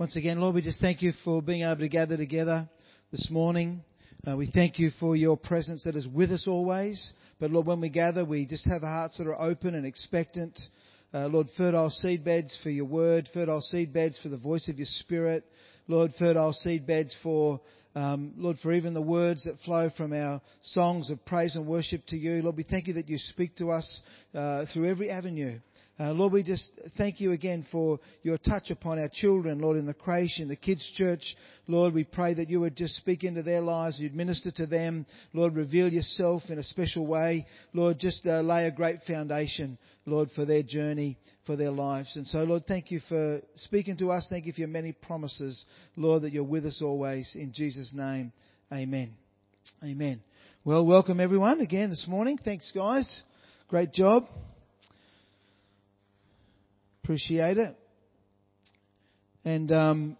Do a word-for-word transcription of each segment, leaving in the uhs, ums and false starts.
Once again, Lord, we just thank you for being able to gather together this morning. Uh, we thank you for your presence that is with us always. But Lord, when we gather, we just have hearts that are open and expectant. Uh, Lord, fertile seed beds for your word, fertile seed beds for the voice of your Spirit. Lord, fertile seed beds for, um, Lord, for even the words that flow from our songs of praise and worship to you. Lord, we thank you that you speak to us uh, through every avenue. Uh, Lord, we just thank you again for your touch upon our children, Lord, in the creche, in the kids' church. Lord, we pray that you would just speak into their lives, you'd minister to them. Lord, reveal yourself in a special way. Lord, just uh, lay a great foundation, Lord, for their journey, for their lives. And so, Lord, thank you for speaking to us. Thank you for your many promises, Lord, that you're with us always. In Jesus' name, amen. Amen. Well, welcome everyone again this morning. Thanks, guys. Great job. Appreciate it. And um,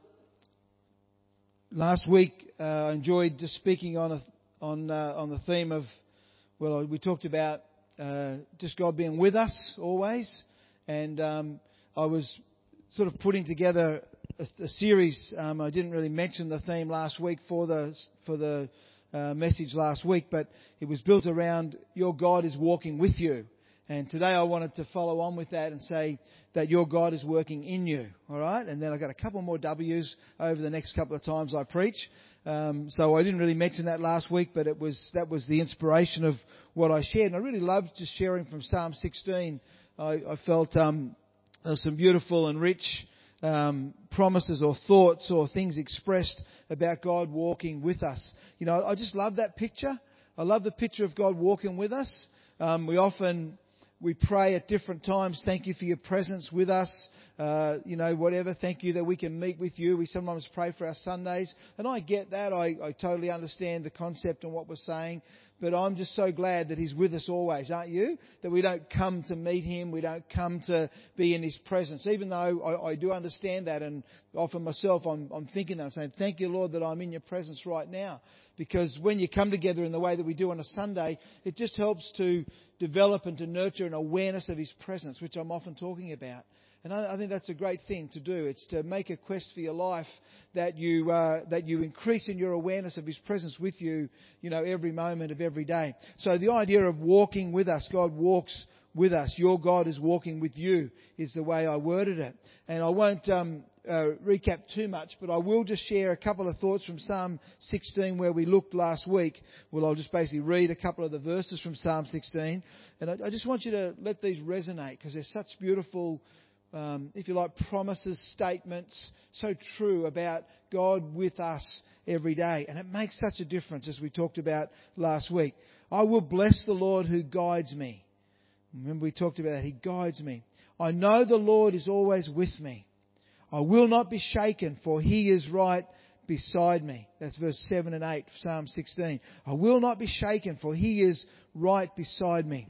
last week uh, I enjoyed just speaking on a, on uh, on the theme of, well, we talked about uh, just God being with us always, and um, I was sort of putting together a, a series. Um, I didn't really mention the theme last week for the for the uh, message last week, but it was built around your God is walking with you. And today I wanted to follow on with that and say that your God is working in you, all right? And then I've got a couple more W's over the next couple of times I preach. Um, so I didn't really mention that last week, but it was that was the inspiration of what I shared. And I really loved just sharing from Psalm sixteen. I, I felt um, there were some beautiful and rich um, promises or thoughts or things expressed about God walking with us. You know, I just love that picture. I love the picture of God walking with us. Um, we often... We pray at different times, thank you for your presence with us, uh, you know, whatever, thank you that we can meet with you. We sometimes pray for our Sundays, and I get that, I, I totally understand the concept and what we're saying, but I'm just so glad that He's with us always, aren't you? That we don't come to meet Him, we don't come to be in His presence, even though I, I do understand that, and often myself I'm, I'm thinking that, I'm saying, thank you Lord that I'm in your presence right now. Because when you come together in the way that we do on a Sunday, it just helps to develop and to nurture an awareness of His presence, which I'm often talking about. And I, I think that's a great thing to do. It's to make a quest for your life that you uh, that you increase in your awareness of His presence with you, you know, every moment of every day. So the idea of walking with us, God walks with us. Your God is walking with you, is the way I worded it. And I won't um, uh, recap too much, but I will just share a couple of thoughts from Psalm sixteen where we looked last week. Well, I'll just basically read a couple of the verses from Psalm sixteen. And I, I just want you to let these resonate because they're such beautiful, um, if you like, promises, statements, so true about God with us every day. And it makes such a difference as we talked about last week. I will bless the Lord who guides me. Remember we talked about that. He guides me. I know the Lord is always with me. I will not be shaken, for He is right beside me. That's verse seven and eight, Psalm sixteen. I will not be shaken, for He is right beside me.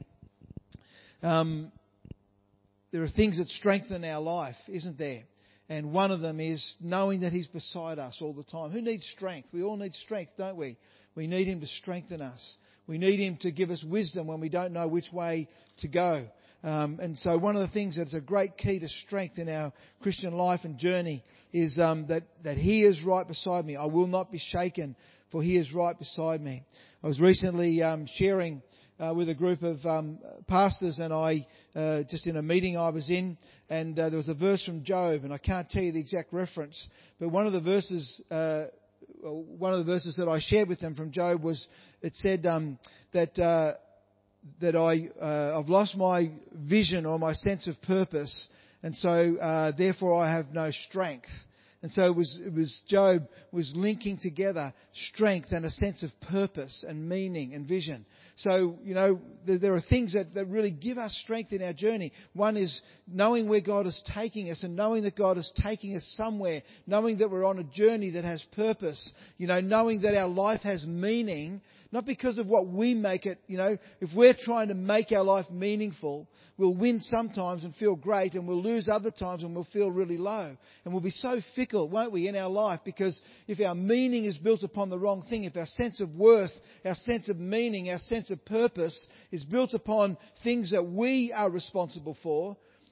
Um, there are things that strengthen our life, isn't there? And one of them is knowing that He's beside us all the time. Who needs strength? We all need strength, don't we? We need Him to strengthen us. We need Him to give us wisdom when we don't know which way to go. Um, and so one of the things that's a great key to strength in our Christian life and journey is um, that, that He is right beside me. I will not be shaken, for He is right beside me. I was recently um, sharing uh, with a group of um, pastors and I, uh, just in a meeting I was in, and uh, there was a verse from Job, and I can't tell you the exact reference, but one of the verses... Uh, One of the verses that I shared with them from Job was, it said um, that uh, that I uh, I've lost my vision or my sense of purpose, and so uh, therefore I have no strength. And so it was it was Job was linking together strength and a sense of purpose and meaning and vision. So, you know, there, there are things that, that really give us strength in our journey. One is knowing where God is taking us and knowing that God is taking us somewhere, knowing that we're on a journey that has purpose, you know, knowing that our life has meaning, not because of what we make it, you know, if we're trying to make our life meaningful, we'll win sometimes and feel great, and we'll lose other times and we'll feel really low. And we'll be so fickle, won't we, in our life? Because if our meaning is built upon the wrong thing, if our sense of worth, our sense of meaning, our sense of purpose is built upon things that we are responsible for,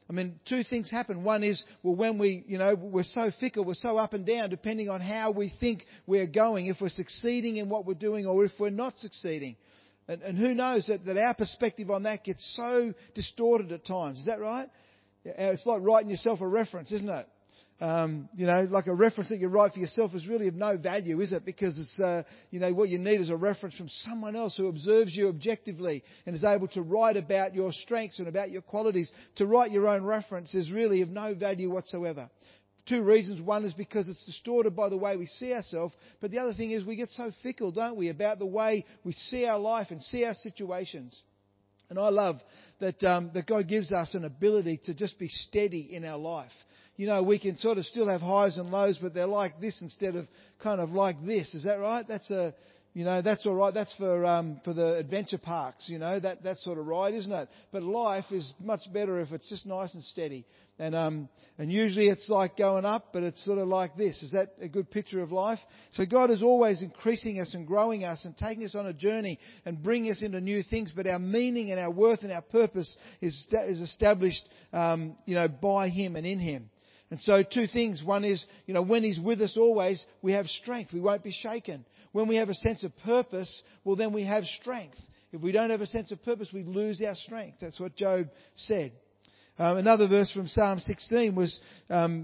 I mean, two things happen. One is, well, when we, you know, we're so fickle, we're so up and down, depending on how we think we're going, if we're succeeding in what we're doing or if we're not succeeding. And, and who knows that, that our perspective on that gets so distorted at times. Is that right? It's like writing yourself a reference, isn't it? Um, you know, like a reference that you write for yourself is really of no value, is it? Because it's, uh, you know, what you need is a reference from someone else who observes you objectively and is able to write about your strengths and about your qualities. To write your own reference is really of no value whatsoever. Two reasons. One is because it's distorted by the way we see ourselves. But the other thing is we get so fickle, don't we, about the way we see our life and see our situations. And I love that, um, that God gives us an ability to just be steady in our life. You know, we can sort of still have highs and lows, but they're like this instead of kind of like this. Is that right? That's a, you know, that's all right. That's for um, for the adventure parks. You know, that that sort of ride, isn't it? But life is much better if it's just nice and steady. And um and usually it's like going up, but it's sort of like this. Is that a good picture of life? So God is always increasing us and growing us and taking us on a journey and bringing us into new things. But our meaning and our worth and our purpose is is established, um, you know, by Him and in Him. And so two things. One is, you know, when He's with us always, we have strength. We won't be shaken. When we have a sense of purpose, well, then we have strength. If we don't have a sense of purpose, we lose our strength. That's what Job said. Um, another verse from Psalm sixteen was, um,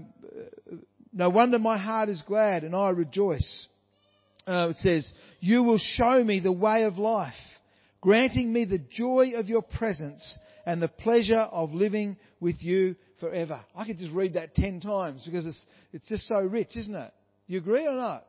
no wonder my heart is glad and I rejoice. Uh, it says, you will show me the way of life, granting me the joy of your presence and the pleasure of living with you forever. I could just read that ten times because it's it's just so rich, isn't it? You agree or not?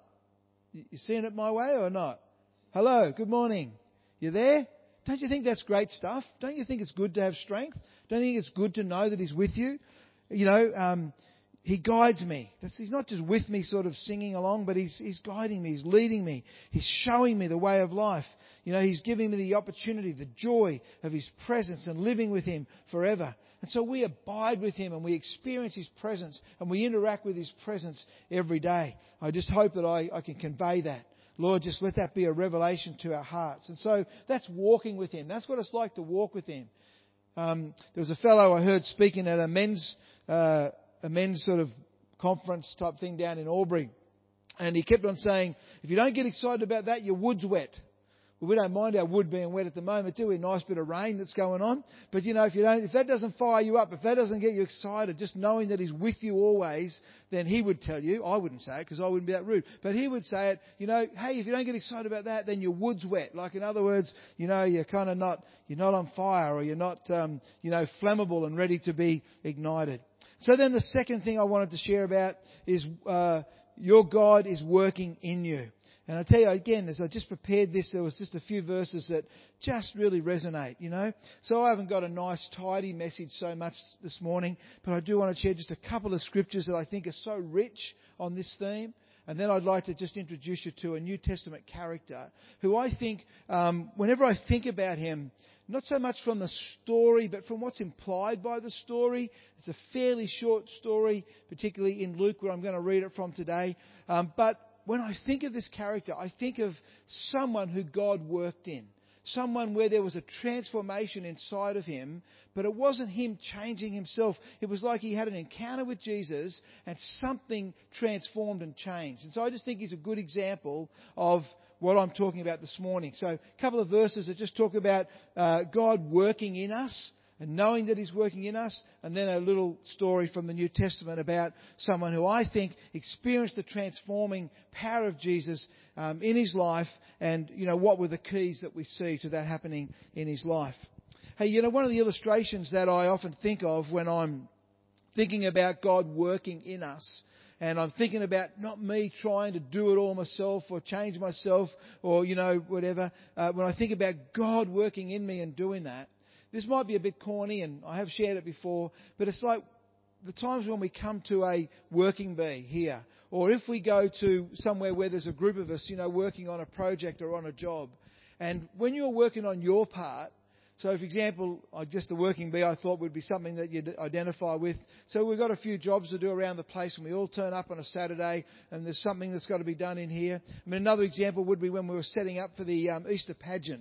You seeing it my way or not? Hello, good morning. You there? Don't you think that's great stuff? Don't you think it's good to have strength? Don't you think it's good to know that He's with you? You know, um, He guides me. That's, he's not just with me sort of singing along, but he's, he's guiding me. He's leading me. He's showing me the way of life. You know, He's giving me the opportunity, the joy of His presence and living with Him forever. And so we abide with Him and we experience His presence and we interact with His presence every day. I just hope that I, I can convey that. Lord, just let that be a revelation to our hearts. And so that's walking with Him. That's what it's like to walk with Him. Um, there was a fellow I heard speaking at a men's, uh, a men's sort of conference type thing down in Albury. And he kept on saying, if you don't get excited about that, your wood's wet. Well, we don't mind our wood being wet at the moment, do we? A nice bit of rain that's going on. But, you know, if you don't, if that doesn't fire you up, if that doesn't get you excited, just knowing that He's with you always, then He would tell you, I wouldn't say it because I wouldn't be that rude, but He would say it, you know, hey, if you don't get excited about that, then your wood's wet. Like, in other words, you know, you're kind of not, you're not on fire or you're not, um, you know, flammable and ready to be ignited. So then the second thing I wanted to share about is, uh, your God is working in you. And I tell you again, as I just prepared this, there was just a few verses that just really resonate, you know. So I haven't got a nice, tidy message so much this morning, but I do want to share just a couple of scriptures that I think are so rich on this theme. And then I'd like to just introduce you to a New Testament character who I think, um, whenever I think about him, not so much from the story, but from what's implied by the story. It's a fairly short story, particularly in Luke, where I'm going to read it from today. Um, but when I think of this character, I think of someone who God worked in. Someone where there was a transformation inside of him, but it wasn't him changing himself. It was like he had an encounter with Jesus and something transformed and changed. And so I just think he's a good example of what I'm talking about this morning. So a couple of verses that just talk about uh, God working in us and knowing that He's working in us, and then a little story from the New Testament about someone who I think experienced the transforming power of Jesus um, in his life, and, you know, what were the keys that we see to that happening in his life. Hey, you know, one of the illustrations that I often think of when I'm thinking about God working in us, and I'm thinking about not me trying to do it all myself or change myself or, you know, whatever, uh, when I think about God working in me and doing that, this might be a bit corny, and I have shared it before, but it's like the times when we come to a working bee here, or if we go to somewhere where there's a group of us, you know, working on a project or on a job. And when you're working on your part, so for example, just the working bee I thought would be something that you'd identify with. So we've got a few jobs to do around the place, and we all turn up on a Saturday, and there's something that's got to be done in here. I mean, another example would be when we were setting up for the um, Easter pageant.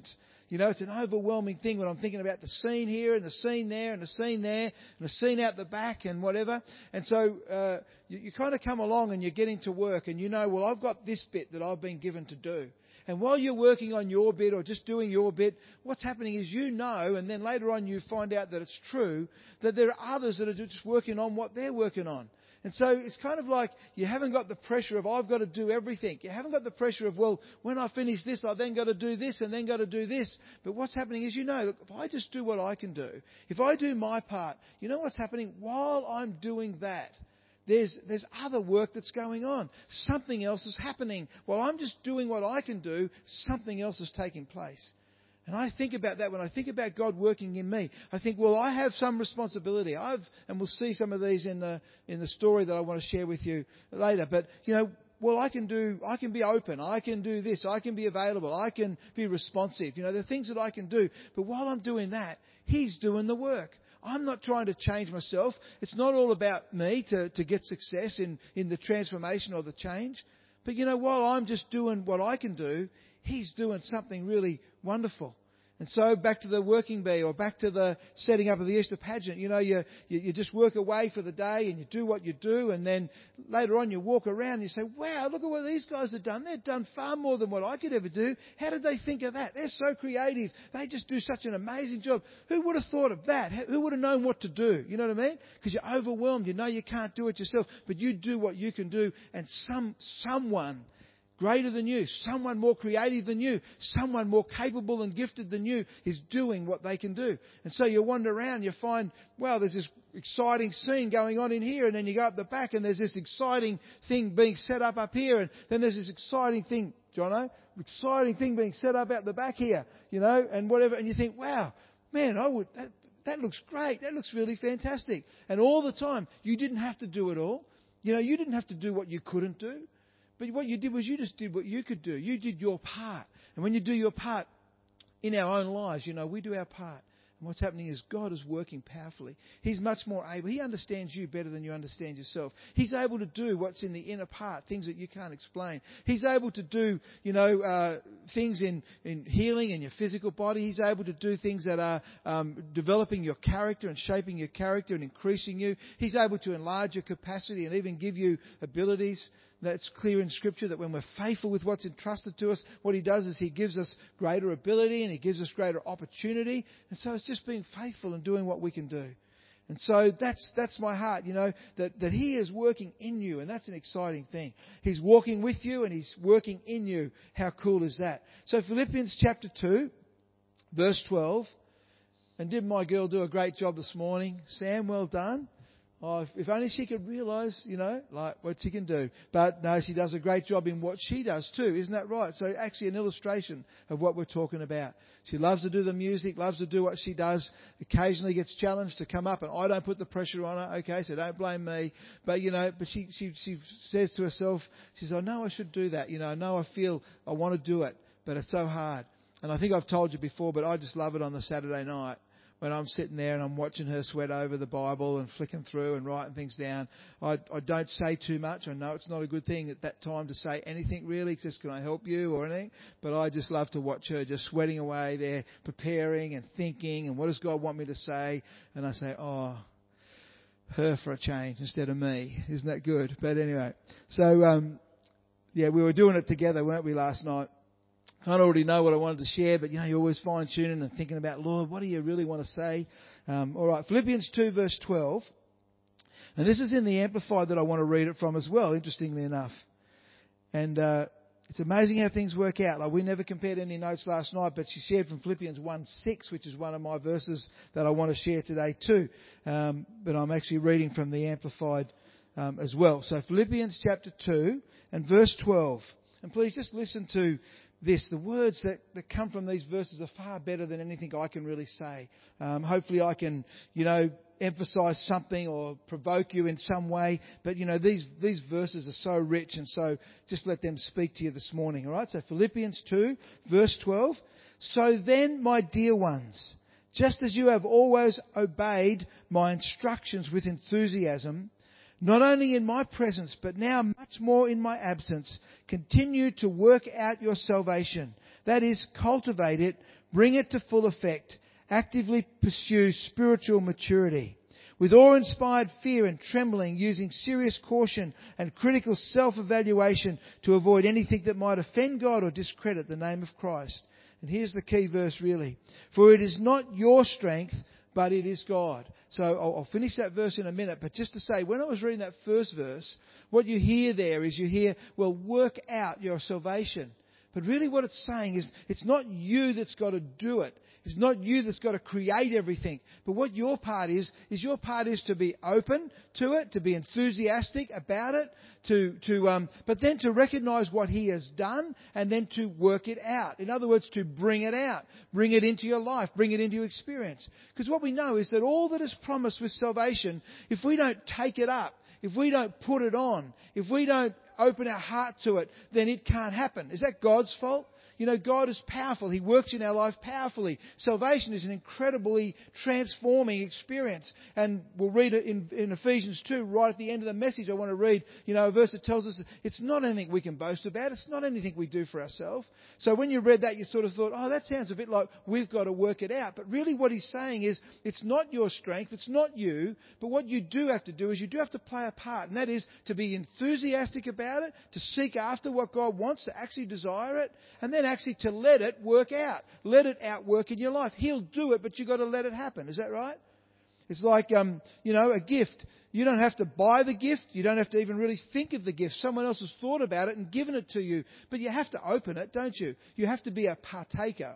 You know, it's an overwhelming thing when I'm thinking about the scene here and the scene there and the scene there and the scene out the back and whatever. And so uh, you, you kind of come along and you're getting to work and you know, well, I've got this bit that I've been given to do. And while you're working on your bit or just doing your bit, what's happening is you know, and then later on you find out that it's true, that there are others that are just working on what they're working on. And so it's kind of like you haven't got the pressure of, I've got to do everything. You haven't got the pressure of, well, when I finish this, I then got to do this and then got to do this. But what's happening is, you know, look, if I just do what I can do, if I do my part, you know what's happening? While I'm doing that, There's, there's other work that's going on. Something else is happening. While I'm just doing what I can do, something else is taking place. And I think about that when I think about God working in me. I think, well, I have some responsibility. I've, and we'll see some of these in the in the story that I want to share with you later. But, you know, well, I can do, I can be open. I can do this. I can be available. I can be responsive. You know, there are things that I can do. But while I'm doing that, He's doing the work. I'm not trying to change myself. It's not all about me to, to get success in, in the transformation or the change. But, you know, while I'm just doing what I can do, He's doing something really wonderful. And so back to the working bee or back to the setting up of the Easter pageant, you know, you, you, you just work away for the day and you do what you do, and then later on you walk around and you say, wow, look at what these guys have done. They've done far more than what I could ever do. How did they think of that? They're so creative. They just do such an amazing job. Who would have thought of that? Who would have known what to do? You know what I mean? Because you're overwhelmed. You know you can't do it yourself, but you do what you can do, and some someone greater than you, someone more creative than you, someone more capable and gifted than you is doing what they can do. And so you wander around, you find, well, there's this exciting scene going on in here, and then you go up the back and there's this exciting thing being set up up here, and then there's this exciting thing, Jono, exciting thing being set up out the back here, you know, and whatever, and you think, wow, man, I would, that, that looks great, that looks really fantastic. And all the time, you didn't have to do it all. You know, you didn't have to do what you couldn't do. But what you did was you just did what you could do. You did your part. And when you do your part in our own lives, you know, we do our part. And what's happening is God is working powerfully. He's much more able. He understands you better than you understand yourself. He's able to do what's in the inner part, things that you can't explain. He's able to do, you know, uh, things in, in healing in your physical body. He's able to do things that are um, developing your character and shaping your character and increasing you. He's able to enlarge your capacity and even give you abilities. That's clear in Scripture that when we're faithful with what's entrusted to us, what He does is He gives us greater ability and He gives us greater opportunity. And so it's just being faithful and doing what we can do. And so that's that's my heart, you know, that, that He is working in you, and that's an exciting thing. He's walking with you and He's working in you. How cool is that? So Philippians chapter two, verse twelve. And did my girl do a great job this morning? Sam, well done. Oh, if, if only she could realise, you know, like what she can do. But no, she does a great job in what she does too. Isn't that right? So actually an illustration of what we're talking about. She loves to do the music, loves to do what she does, occasionally gets challenged to come up, and I don't put the pressure on her, okay, so don't blame me. But, you know, but she, she, she says to herself, she says, I know I should do that. You know, I know I feel I want to do it, but it's so hard. And I think I've told you before, but I just love it on the Saturday night. When I'm sitting there and I'm watching her sweat over the Bible and flicking through and writing things down, I, I don't say too much. I know it's not a good thing at that time to say anything really, just can I help you or anything. But I just love to watch her just sweating away there, preparing and thinking, and what does God want me to say? And I say, oh, her for a change instead of me. Isn't that good? But anyway, so um, yeah, we were doing it together, weren't we, last night? I don't already know what I wanted to share, but you know, you're always fine-tuning and thinking about, Lord, what do you really want to say? Um, all right, Philippians two, verse twelve. And this is in the Amplified that I want to read it from as well, interestingly enough. And uh, it's amazing how things work out. Like, we never compared any notes last night, but she shared from Philippians one six, which is one of my verses that I want to share today too. Um, but I'm actually reading from the Amplified um, as well. So Philippians chapter two and verse twelve. And please just listen to this. The words that, that come from these verses are far better than anything I can really say. Um, hopefully I can, you know, emphasize something or provoke you in some way. But, you know, these, these verses are so rich, and so just let them speak to you this morning. All right. So Philippians two, verse twelve. So then, my dear ones, just as you have always obeyed my instructions with enthusiasm, not only in my presence, but now much more in my absence, continue to work out your salvation. That is, cultivate it bring it to full effect. Actively pursue spiritual maturity. With awe-inspired fear and trembling, using serious caution and critical self-evaluation to avoid anything that might offend God or discredit the name of Christ. And here's the key verse really. For it is not your strength, but it is God. So I'll, I'll finish that verse in a minute, but just to say, when I was reading that first verse, what you hear there is you hear, well, work out your salvation. But really what it's saying is, it's not you that's got to do it. It's not you that's got to create everything. But what your part is, is your part is to be open to it, to be enthusiastic about it, to, to, um, but then to recognize what He has done and then to work it out. In other words, to bring it out, bring it into your life, bring it into your experience. Because what we know is that all that is promised with salvation, if we don't take it up, if we don't put it on, if we don't open our heart to it, then it can't happen. Is that God's fault? You know, God is powerful. He works in our life powerfully. Salvation is an incredibly transforming experience. And we'll read it in, in Ephesians two, right at the end of the message. I want to read, you know, a verse that tells us it's not anything we can boast about. It's not anything we do for ourselves. So when you read that, you sort of thought, oh, that sounds a bit like we've got to work it out. But really what he's saying is, it's not your strength. It's not you. But what you do have to do is you do have to play a part. And that is to be enthusiastic about it, to seek after what God wants, to actually desire it, and then actually to let it work out. Let it outwork in your life. He'll do it, but you've got to let it happen. Is that right? It's like, um, you know, a gift. You don't have to buy the gift. You don't have to even really think of the gift. Someone else has thought about it and given it to you. But you have to open it, don't you? You have to be a partaker.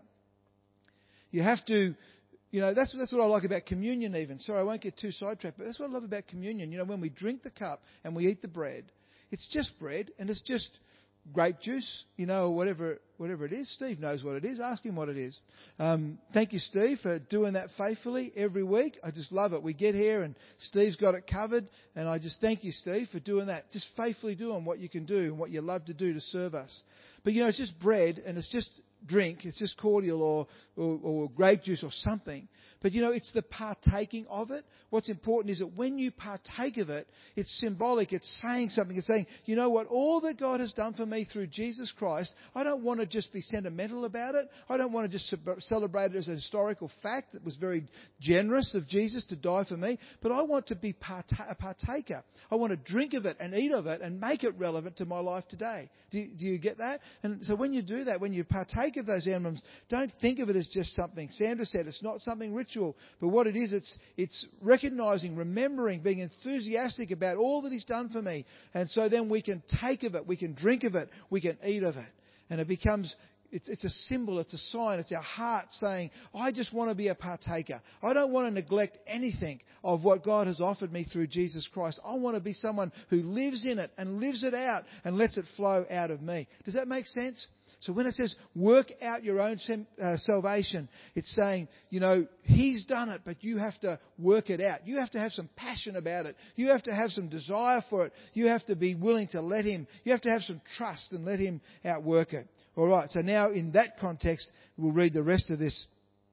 You have to, you know, that's, that's what I like about communion even. Sorry, I won't get too sidetracked, but that's what I love about communion. You know, when we drink the cup and we eat the bread, it's just bread and it's just grape juice, you know, or whatever, whatever it is. Steve knows what it is. Ask him what it is. Um, thank you, Steve, for doing that faithfully every week. I just love it. We get here and Steve's got it covered. And I just thank you, Steve, for doing that. Just faithfully doing what you can do and what you love to do to serve us. But, you know, it's just bread and it's just drink. It's just cordial or, or, or grape juice or something. But, you know, it's the partaking of it. What's important is that when you partake of it, it's symbolic. It's saying something. It's saying, you know what, all that God has done for me through Jesus Christ, I don't want to just be sentimental about it. I don't want to just celebrate it as a historical fact that was very generous of Jesus to die for me. But I want to be a partaker. I want to drink of it and eat of it and make it relevant to my life today. Do you, do you get that? And so when you do that, when you partake of those emblems, don't think of it as just something. Sandra said it's not something ritual, but what it is, it's it's recognizing, remembering, being enthusiastic about all that He's done for me. And so then we can take of it, we can drink of it, we can eat of it. And it becomes, it's, it's a symbol, it's a sign, it's our heart saying, I just want to be a partaker. I don't want to neglect anything of what God has offered me through Jesus Christ. I want to be someone who lives in it and lives it out and lets it flow out of me. Does that make sense? So when it says, work out your own uh, salvation, it's saying, you know, He's done it, but you have to work it out. You have to have some passion about it. You have to have some desire for it. You have to be willing to let Him, you have to have some trust and let Him outwork it. All right, so now in that context, we'll read the rest of this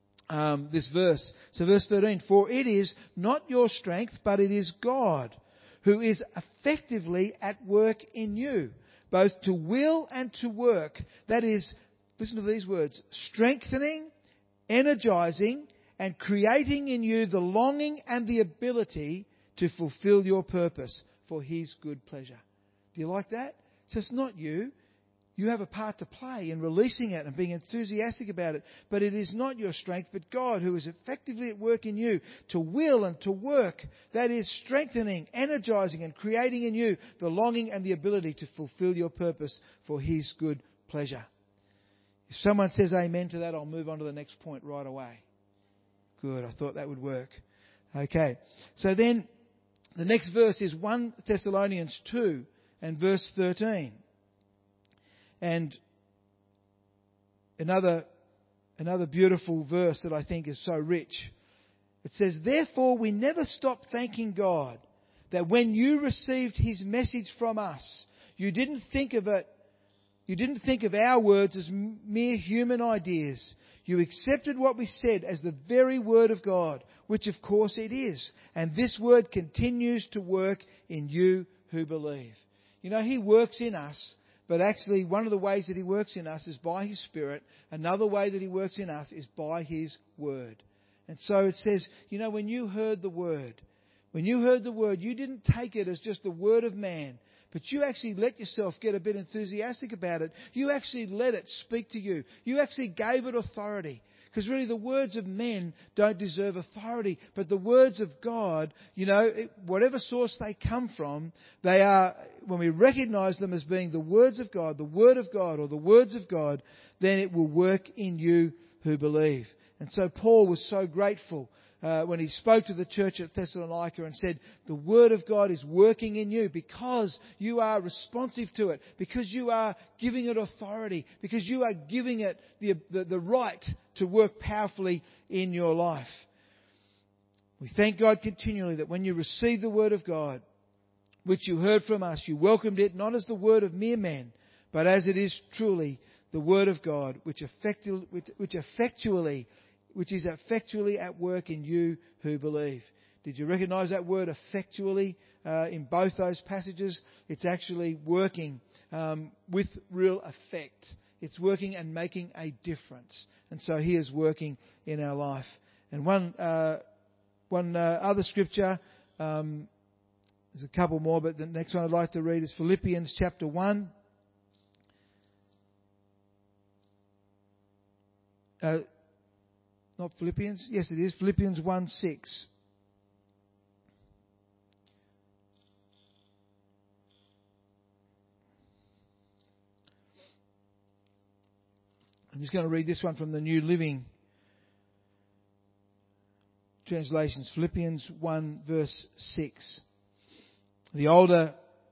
um, this verse. So verse thirteen, for it is not your strength, but it is God who is effectively at work in you, both to will and to work. That is, listen to these words, strengthening, energizing, and creating in you the longing and the ability to fulfill your purpose for His good pleasure. Do you like that? So it's not you. You have a part to play in releasing it and being enthusiastic about it. But it is not your strength, but God who is effectively at work in you to will and to work. That is strengthening, energizing and creating in you the longing and the ability to fulfill your purpose for His good pleasure. If someone says amen to that, I'll move on to the next point right away. Good, I thought that would work. Okay, so then the next verse is First Thessalonians two and verse thirteen. And another, another beautiful verse that I think is so rich. It says, therefore we never stop thanking God that when you received His message from us, you didn't think of it, you didn't think of our words as mere human ideas. You accepted what we said as the very word of God, which of course it is. And this word continues to work in you who believe. You know, He works in us But actually, one of the ways that He works in us is by His Spirit. Another way that He works in us is by His Word. And so it says, you know, when you heard the Word, when you heard the Word, you didn't take it as just the word of man, but you actually let yourself get a bit enthusiastic about it. You actually let it speak to you. You actually gave it authority. Because really the words of men don't deserve authority. But the words of God, you know, it, whatever source they come from, they are, when we recognise them as being the words of God, the Word of God or the words of God, then it will work in you who believe. And so Paul was so grateful uh, when he spoke to the church at Thessalonica and said, the Word of God is working in you because you are responsive to it, because you are giving it authority, because you are giving it the, the, the right to work powerfully in your life. We thank God continually that when you receive the Word of God, which you heard from us, you welcomed it not as the word of mere men, but as it is truly the Word of God, which effectu- which effectually which is effectually at work in you who believe. Did you recognise that word effectually uh, in both those passages? It's actually working um, with real effect. It's working and making a difference. And so He is working in our life. And one uh, one uh, other scripture, um, there's a couple more, but the next one I'd like to read is Philippians chapter one. Uh, Not Philippians. Yes, it is. Philippians one six. I'm just going to read this one from the New Living Translations. Philippians one verse six. The older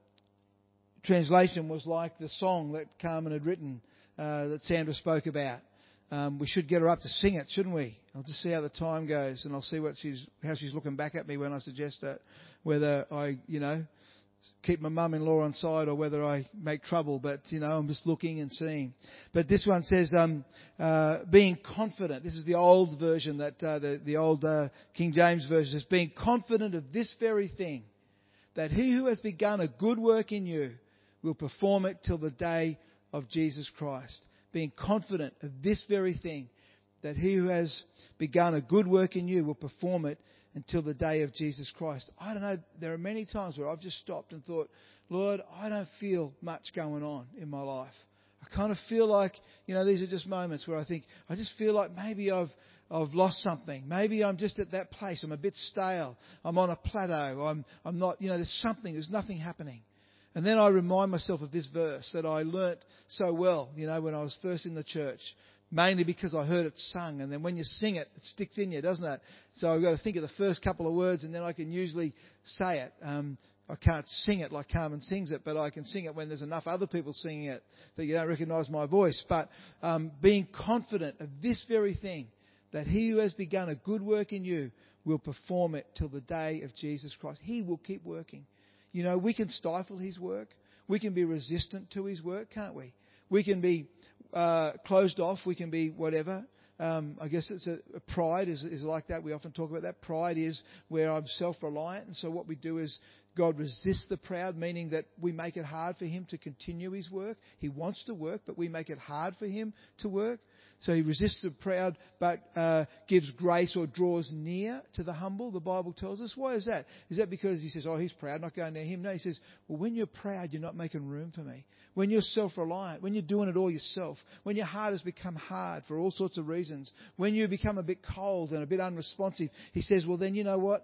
translation was like the song that Carmen had written, uh, that Sandra spoke about. Um, we should get her up to sing it, shouldn't we? I'll just see how the time goes, and I'll see what she's, how she's looking back at me when I suggest that. Whether I, you know, keep my mum-in-law on side or whether I make trouble. But, you know, I'm just looking and seeing. But this one says, um, uh, being confident. This is the old version, that uh, the, the old uh, King James version says, being confident of this very thing, that He who has begun a good work in you will perform it till the day of Jesus Christ. Being confident of this very thing, that He who has begun a good work in you will perform it until the day of Jesus Christ. I don't know, there are many times where I've just stopped and thought, Lord, I don't feel much going on in my life. I kind of feel like, you know, these are just moments where I think, I just feel like maybe I've I've lost something. Maybe I'm just at that place. I'm a bit stale. I'm on a plateau. I'm I'm not, you know, there's something, there's nothing happening. And then I remind myself of this verse that I learnt so well, you know, when I was first in the church. Mainly because I heard it sung. And then when you sing it, it sticks in you, doesn't it? So I've got to think of the first couple of words and then I can usually say it. Um, I can't sing it like Carmen sings it, but I can sing it when there's enough other people singing it that you don't recognise my voice. But um, being confident of this very thing, that He who has begun a good work in you will perform it till the day of Jesus Christ. He will keep working. You know, we can stifle His work. We can be resistant to His work, can't we? We can be uh, closed off. We can be whatever. Um, I guess it's a, a pride is, is like that. We often talk about that. Pride is where I'm self-reliant. And so what we do is God resists the proud, meaning that we make it hard for Him to continue His work. He wants to work, but we make it hard for Him to work. So He resists the proud, but uh, gives grace or draws near to the humble, the Bible tells us. Why is that? Is that because He says, oh, he's proud, not going near him? No, He says, well, when you're proud, you're not making room for me. When you're self-reliant, when you're doing it all yourself, when your heart has become hard for all sorts of reasons, when you become a bit cold and a bit unresponsive, He says, well, then you know what?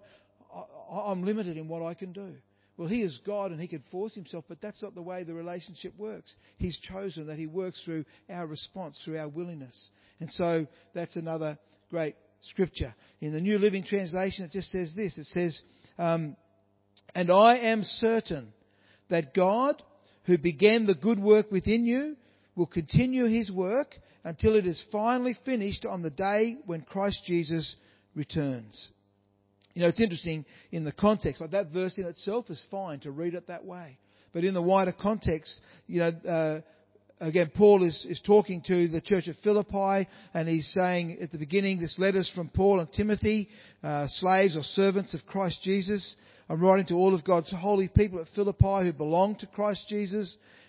I, I'm limited in what I can do. Well, He is God and He can force Himself, but that's not the way the relationship works. He's chosen that He works through our response, through our willingness. And so that's another great scripture. In the New Living Translation, it just says this. It says, um, and I am certain that God, who began the good work within you, will continue His work until it is finally finished on the day when Christ Jesus returns. You know, it's interesting in the context, like that verse in itself is fine to read it that way. But in the wider context, you know, uh, again, Paul is, is talking to the church of Philippi, and he's saying at the beginning, this letter's from Paul and Timothy, uh, slaves or servants of Christ Jesus. I'm writing to all of God's holy people at Philippi who belong to Christ Jesus.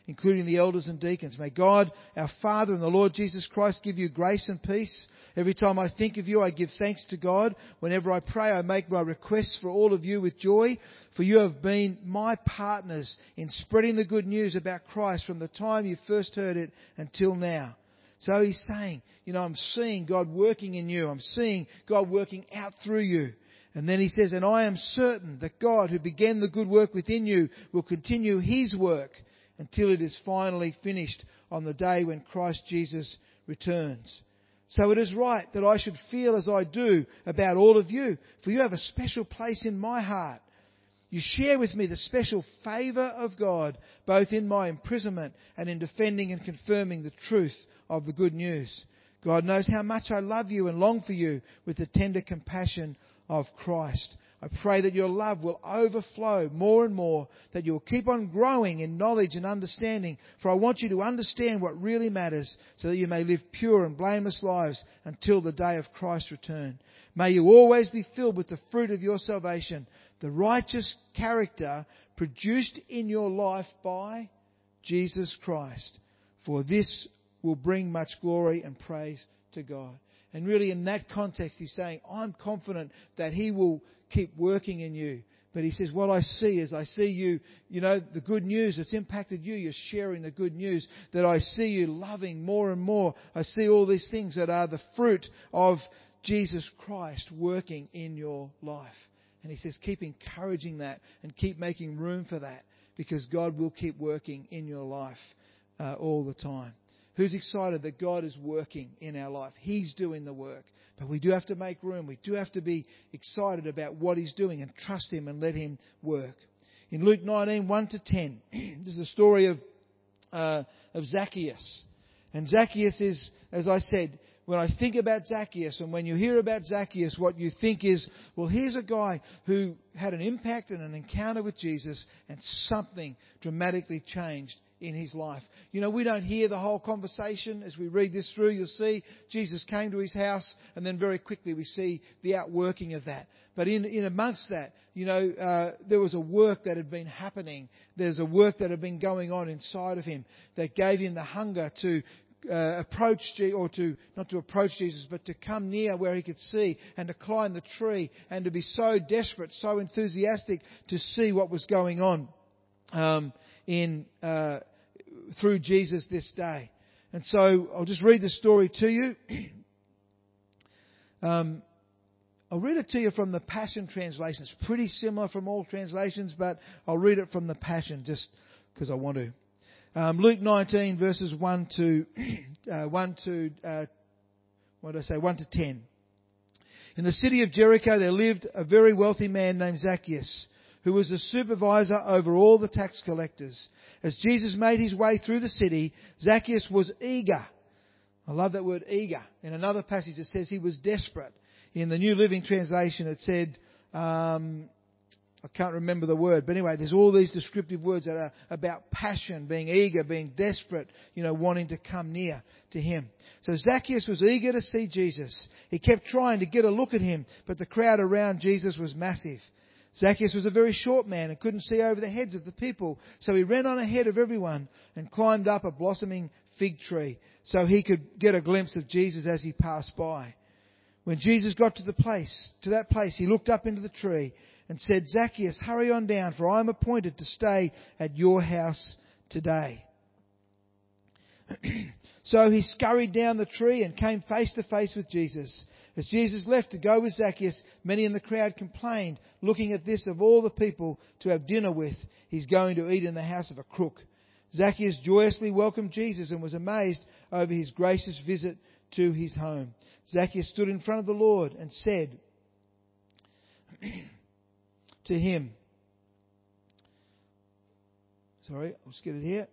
including the elders and deacons. May God, our Father and the Lord Jesus Christ give you grace and peace. Every time I think of you, I give thanks to God. Whenever I pray, I make my requests for all of you with joy, for you have been my partners in spreading the good news about Christ from the time you first heard it until now. So he's saying, you know, I'm seeing God working in you. I'm seeing God working out through you. And then he says, and I am certain that God, who began the good work within you, will continue His work until it is finally finished on the day when Christ Jesus returns. So it is right that I should feel as I do about all of you, for you have a special place in my heart. You share with me the special favour of God, both in my imprisonment and in defending and confirming the truth of the good news. God knows how much I love you and long for you with the tender compassion of Christ. I pray that your love will overflow more and more, that you will keep on growing in knowledge and understanding, for I want you to understand what really matters, so that you may live pure and blameless lives until the day of Christ's return. May you always be filled with the fruit of your salvation, the righteous character produced in your life by Jesus Christ. For this will bring much glory and praise to God. And really in that context, he's saying, I'm confident that He will keep working in you. But he says, what I see is I see you, you know, the good news that's impacted you. You're sharing the good news. That I see you loving more and more. I see all these things that are the fruit of Jesus Christ working in your life. And he says, keep encouraging that and keep making room for that, because God will keep working in your life uh, all the time. Who's excited that God is working in our life? He's doing the work. But we do have to make room. We do have to be excited about what He's doing and trust Him and let Him work. In Luke nineteen, one to ten, this is the story of, uh, of Zacchaeus. And Zacchaeus is, as I said, when I think about Zacchaeus and when you hear about Zacchaeus, what you think is, well, here's a guy who had an impact and an encounter with Jesus, and something dramatically changed in his life. You know, we don't hear the whole conversation. As we read this through, you'll see Jesus came to his house, and then very quickly we see the outworking of that. But in, in amongst that, you know, uh, there was a work that had been happening. There's a work that had been going on inside of him that gave him the hunger to Uh, approach, or to, not to approach Jesus, but to come near where he could see, and to climb the tree, and to be so desperate, so enthusiastic to see what was going on um, in uh, through Jesus this day. And so I'll just read the story to you. um, I'll read it to you from the Passion Translation. It's pretty similar from all translations, but I'll read it from the Passion just because I want to. Um, Luke nineteen verses one to uh, one to uh, what did I say? one to ten. In the city of Jericho there lived a very wealthy man named Zacchaeus, who was the supervisor over all the tax collectors. As Jesus made his way through the city, Zacchaeus was eager. I love that word, eager. In another passage it says he was desperate. In the New Living Translation it said, um, I can't remember the word, but anyway, there's all these descriptive words that are about passion, being eager, being desperate, you know, wanting to come near to Him. So Zacchaeus was eager to see Jesus. He kept trying to get a look at Him, but the crowd around Jesus was massive. Zacchaeus was a very short man and couldn't see over the heads of the people, so he ran on ahead of everyone and climbed up a blossoming fig tree so he could get a glimpse of Jesus as he passed by. When Jesus got to the place, to that place, he looked up into the tree and said, Zacchaeus, hurry on down, for I am appointed to stay at your house today. So he scurried down the tree and came face to face with Jesus. As Jesus left to go with Zacchaeus, many in the crowd complained, looking at this, of all the people to have dinner with, he's going to eat in the house of a crook. Zacchaeus joyously welcomed Jesus and was amazed over his gracious visit to his home. Zacchaeus stood in front of the Lord and said to him, sorry, I'll just get it here.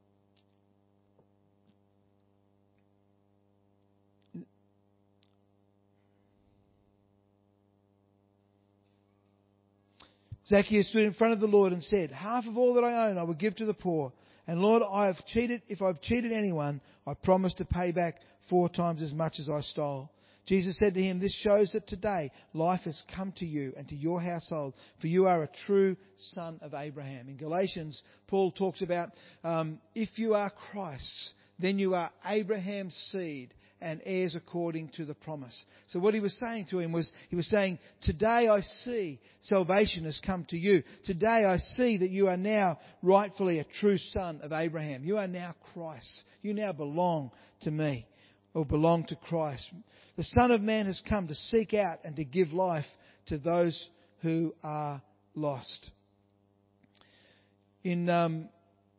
Zacchaeus stood in front of the Lord and said, half of all that I own I will give to the poor. And Lord, I have cheated. If I've cheated anyone, I promise to pay back four times as much as I stole. Jesus said to him, "This shows that today life has come to you and to your household, for you are a true son of Abraham." In Galatians, Paul talks about um, if you are Christ's, then you are Abraham's seed and heirs according to the promise. So what he was saying to him was, he was saying, today I see salvation has come to you. Today I see that you are now rightfully a true son of Abraham. You are now Christ. You now belong to me, or belong to Christ. The Son of Man has come to seek out and to give life to those who are lost. In um,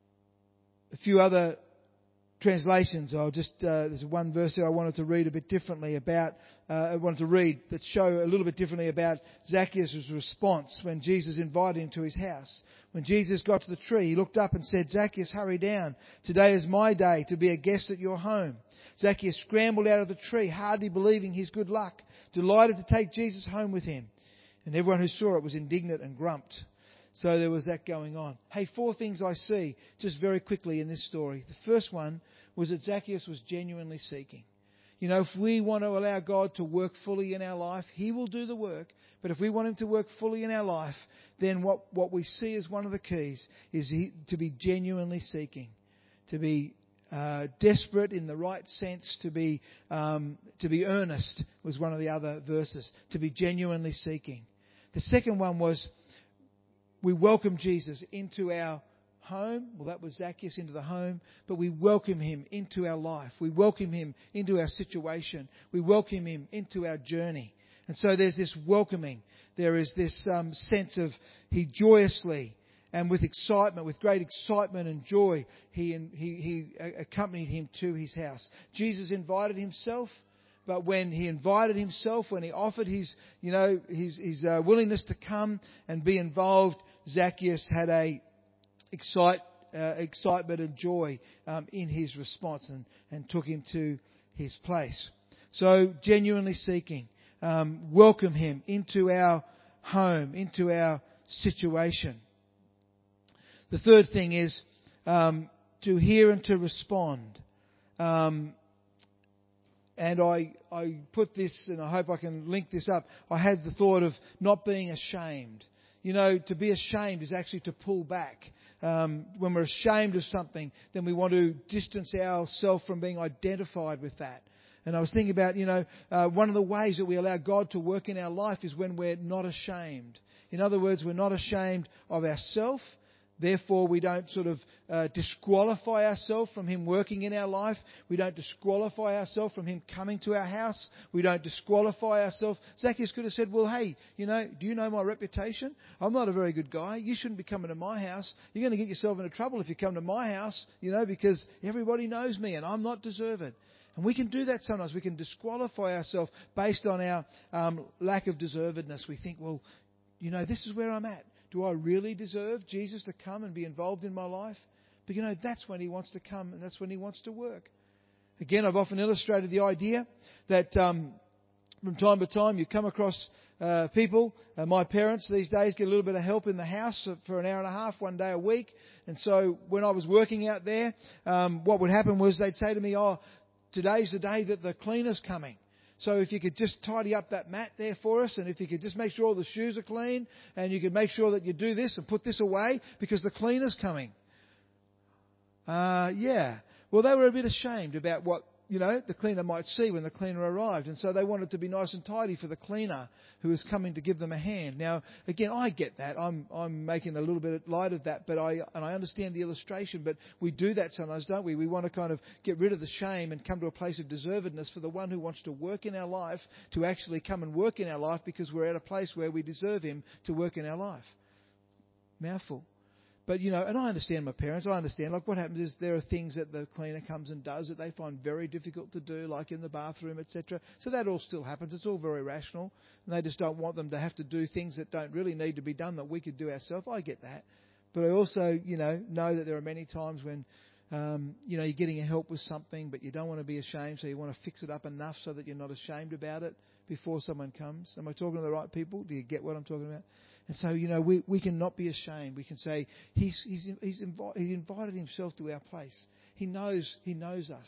a few other translations, I'll just uh, there's one verse that I wanted to read a bit differently about. Uh, I wanted to read that show a little bit differently about Zacchaeus' response when Jesus invited him to his house. When Jesus got to the tree, he looked up and said, "Zacchaeus, hurry down. Today is my day to be a guest at your home." Zacchaeus scrambled out of the tree, hardly believing his good luck, delighted to take Jesus home with him. And everyone who saw it was indignant and grumped. So there was that going on. Hey, four things I see just very quickly in this story. The first one was that Zacchaeus was genuinely seeking. You know, if we want to allow God to work fully in our life, He will do the work. But if we want Him to work fully in our life, then what, what we see as one of the keys is he, to be genuinely seeking, to be uh, desperate in the right sense, to be um, to be earnest was one of the other verses, to be genuinely seeking. The second one was we welcome Jesus into our home. Well, that was Zacchaeus, into the home. But we welcome Him into our life. We welcome Him into our situation. We welcome Him into our journey. And so there's this welcoming. There is this um, sense of He joyously and with excitement, with great excitement and joy, he, he, he accompanied Him to His house. Jesus invited Himself. But when He invited Himself, when He offered His, you know, His, his uh, willingness to come and be involved, Zacchaeus had a excite, uh, excitement and joy um, in his response, and, and took him to his place. So genuinely seeking, um, welcome Him into our home, into our situation. The third thing is um, to hear and to respond. Um, And I, I put this, and I hope I can link this up. I had the thought of not being ashamed. You know, to be ashamed is actually to pull back. Um, when we're ashamed of something, then we want to distance ourselves from being identified with that. And I was thinking about, you know, uh, one of the ways that we allow God to work in our life is when we're not ashamed. In other words, we're not ashamed of ourselves. Therefore, we don't sort of uh, disqualify ourselves from Him working in our life. We don't disqualify ourselves from Him coming to our house. We don't disqualify ourselves. Zacchaeus could have said, well, hey, you know, do you know my reputation? I'm not a very good guy. You shouldn't be coming to my house. You're going to get yourself into trouble if you come to my house, you know, because everybody knows me and I'm not deserving. And we can do that sometimes. We can disqualify ourselves based on our um, lack of deservedness. We think, well, you know, this is where I'm at. Do I really deserve Jesus to come and be involved in my life? But you know, that's when He wants to come, and that's when He wants to work. Again, I've often illustrated the idea that um, from time to time you come across uh, people. Uh, my parents these days get a little bit of help in the house for an hour and a half, one day a week. And so when I was working out there, um, what would happen was they'd say to me, oh, today's the day that the cleaner's coming. So if you could just tidy up that mat there for us, and if you could just make sure all the shoes are clean, and you could make sure that you do this and put this away because the cleaner's coming. Uh, yeah. Well, they were a bit ashamed about what, you know, the cleaner might see when the cleaner arrived. And so they wanted to be nice and tidy for the cleaner who was coming to give them a hand. Now, again, I get that. I'm I'm making a little bit light of that, but I and I understand the illustration. But we do that sometimes, don't we? We want to kind of get rid of the shame and come to a place of deservedness for the one who wants to work in our life to actually come and work in our life because we're at a place where we deserve Him to work in our life. Mouthful. But, you know, and I understand my parents. I understand. Like, what happens is there are things that the cleaner comes and does that they find very difficult to do, like in the bathroom, et cetera. So that all still happens. It's all very rational. And they just don't want them to have to do things that don't really need to be done that we could do ourselves. I get that. But I also, you know, know that there are many times when, um, you know, you're getting help with something, but you don't want to be ashamed. So you want to fix it up enough so that you're not ashamed about it before someone comes. Am I talking to the right people? Do you get what I'm talking about? And so, you know, we, we can not be ashamed. We can say, he's, he's, he's, invi- he's invited Himself to our place. He knows, He knows us.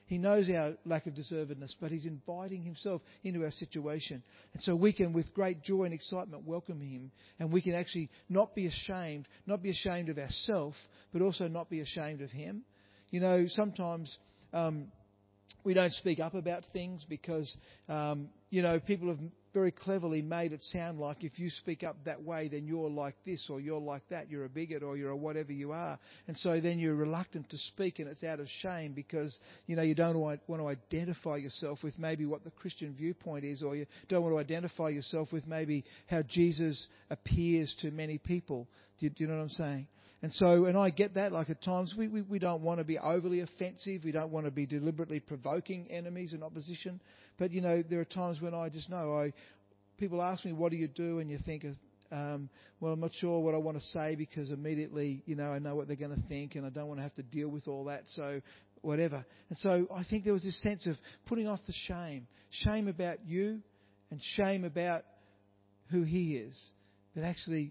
He knows our lack of deservedness, but He's inviting Himself into our situation. And so we can, with great joy and excitement, welcome Him. And we can actually not be ashamed, not be ashamed of ourselves, but also not be ashamed of Him. You know, sometimes um, we don't speak up about things because, um, you know, people have very cleverly made it sound like if you speak up that way, then you're like this or you're like that. You're a bigot or you're a whatever you are. And so then you're reluctant to speak, and it's out of shame because, you know, you don't want to identify yourself with maybe what the Christian viewpoint is, or you don't want to identify yourself with maybe how Jesus appears to many people. Do you, do you know what I'm saying? And so, and I get that, like at times we, we, we don't want to be overly offensive. We don't want to be deliberately provoking enemies and opposition. But, you know, there are times when I just know, I people ask me, what do you do? And you think, um, well, I'm not sure what I want to say because immediately, you know, I know what they're going to think and I don't want to have to deal with all that. So whatever. And so I think there was this sense of putting off the shame. Shame about you and shame about who He is. But actually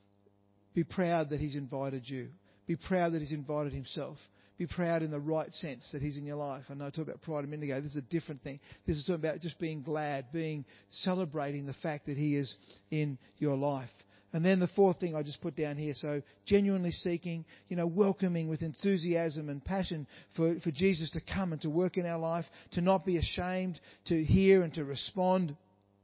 be proud that He's invited you. Be proud that He's invited Himself. Be proud in the right sense that He's in your life. I know I talked about pride a minute ago. This is a different thing. This is talking about just being glad, being celebrating the fact that He is in your life. And then the fourth thing I just put down here, so genuinely seeking, you know, welcoming with enthusiasm and passion for, for Jesus to come and to work in our life, to not be ashamed, to hear and to respond,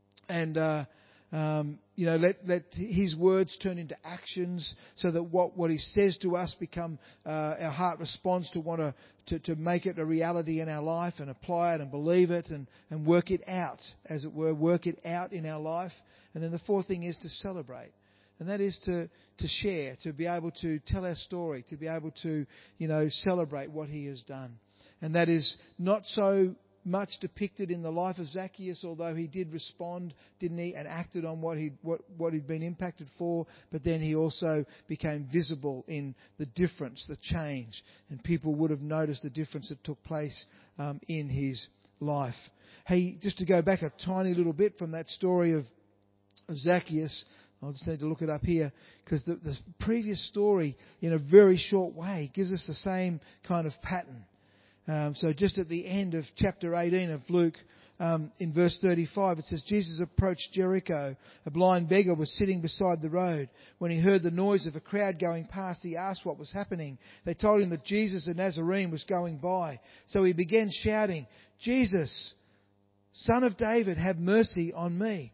and uh, Um, you know, let, let His words turn into actions so that what, what He says to us become, uh, our heart responds to want to, to, to make it a reality in our life and apply it and believe it and, and work it out, as it were, work it out in our life. And then the fourth thing is to celebrate. And that is to, to share, to be able to tell our story, to be able to, you know, celebrate what He has done. And that is not so much depicted in the life of Zacchaeus, although he did respond, didn't he, and acted on what he what what he'd been impacted for. But then he also became visible in the difference, the change, and people would have noticed the difference that took place um, in his life. Hey, just to go back a tiny little bit from that story of, of Zacchaeus. I'll just need to look it up here because the, the previous story, in a very short way, gives us the same kind of pattern. Um, so just at the end of chapter eighteen of Luke, um, in verse thirty-five, it says, Jesus approached Jericho. A blind beggar was sitting beside the road. When he heard the noise of a crowd going past, he asked what was happening. They told him that Jesus the Nazarene was going by. So he began shouting, Jesus, Son of David, have mercy on me.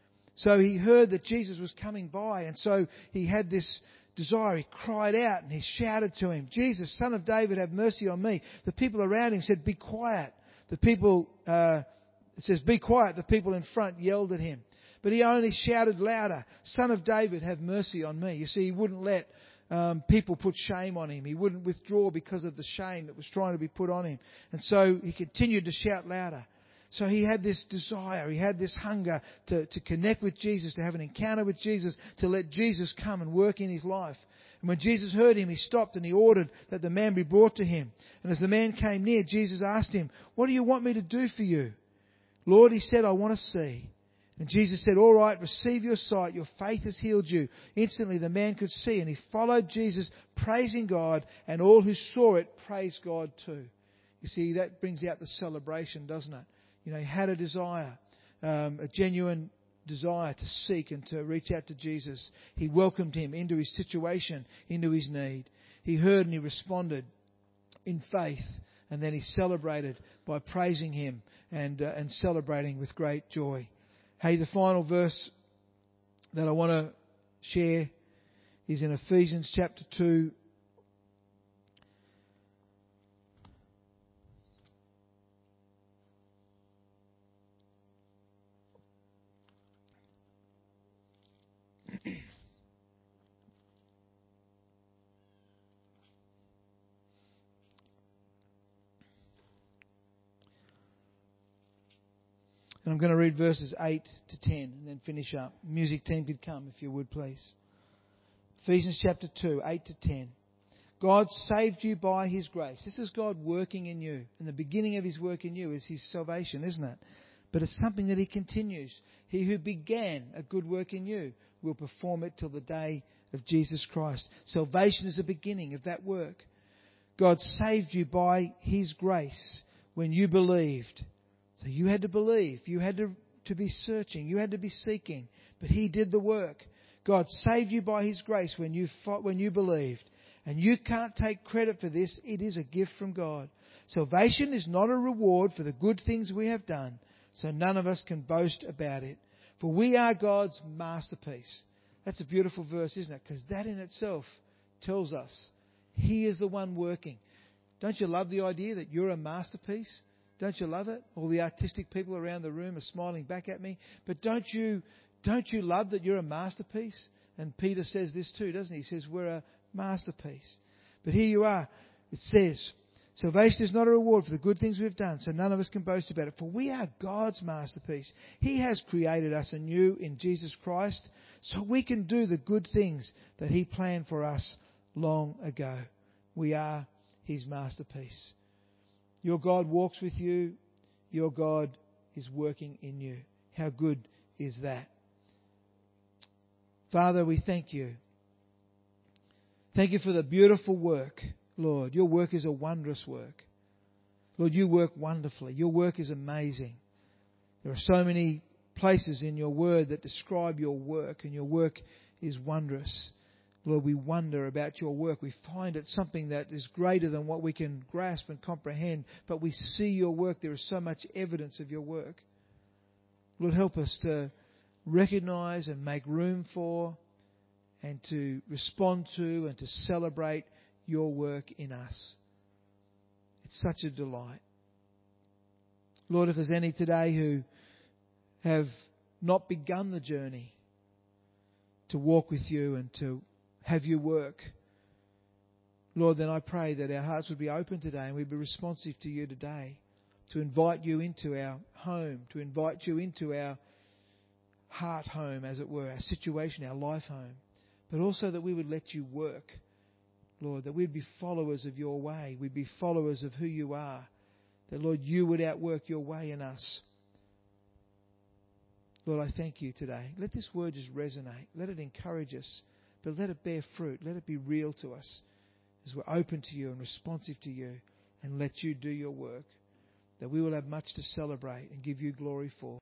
So he heard that Jesus was coming by, and so he had this desire. He cried out and he shouted to Him, Jesus, Son of David, have mercy on me. The people around him said, be quiet. The people, uh, it says, be quiet. The people in front yelled at him. But he only shouted louder, Son of David, have mercy on me. You see, he wouldn't let um, people put shame on him. He wouldn't withdraw because of the shame that was trying to be put on him. And so he continued to shout louder. So he had this desire, he had this hunger to, to connect with Jesus, to have an encounter with Jesus, to let Jesus come and work in his life. And when Jesus heard him, he stopped and he ordered that the man be brought to him. And as the man came near, Jesus asked him, what do you want me to do for you? Lord, he said, I want to see. And Jesus said, all right, receive your sight, your faith has healed you. Instantly the man could see, and he followed Jesus, praising God, and all who saw it praised God too. You see, that brings out the celebration, doesn't it? You know, he had a desire, um, a genuine desire to seek and to reach out to Jesus. He welcomed him into his situation, into his need. He heard and he responded in faith, and then he celebrated by praising him and uh, and celebrating with great joy. Hey, the final verse that I want to share is in Ephesians chapter two. And I'm going to read verses eight to ten and then finish up. Music team could come if you would, please. Ephesians chapter two, eight to ten. God saved you by His grace. This is God working in you. And the beginning of His work in you is His salvation, isn't it? But it's something that He continues. He who began a good work in you will perform it till the day of Jesus Christ. Salvation is the beginning of that work. God saved you by His grace. when you believed. So you had to believe. You had to, to be searching. You had to be seeking. But He did the work. God saved you by His grace when you fought, when you believed. And you can't take credit for this. It is a gift from God. Salvation is not a reward for the good things we have done, so none of us can boast about it. For we are God's masterpiece. That's a beautiful verse, isn't it? Because that in itself tells us He is the one working. Don't you love the idea that you're a masterpiece? Don't you love it? All the artistic people around the room are smiling back at me. But don't you, don't you love that you're a masterpiece? And Peter says this too, doesn't he? He says we're a masterpiece. But here you are. It says, salvation is not a reward for the good things we've done, so none of us can boast about it. For we are God's masterpiece. He has created us anew in Jesus Christ, so we can do the good things that He planned for us long ago. We are His masterpiece. Your God walks with you. Your God is working in you. How good is that? Father, we thank You. Thank You for the beautiful work, Lord. Your work is a wondrous work. Lord, You work wonderfully. Your work is amazing. There are so many places in Your Word that describe Your work, and Your work is wondrous. Lord, we wonder about Your work. We find it something that is greater than what we can grasp and comprehend, but we see Your work. There is so much evidence of Your work. Lord, help us to recognize and make room for and to respond to and to celebrate Your work in us. It's such a delight. Lord, if there's any today who have not begun the journey to walk with You and to have You work, Lord, then I pray that our hearts would be open today and we'd be responsive to You today, to invite You into our home, to invite You into our heart home, as it were, our situation, our life home, but also that we would let You work, Lord, that we'd be followers of Your way, we'd be followers of who You are, that, Lord, You would outwork Your way in us. Lord, I thank You today. Let this word just resonate. Let it encourage us, but let it bear fruit. Let it be real to us as we're open to You and responsive to You, and let You do Your work, that we will have much to celebrate and give You glory for.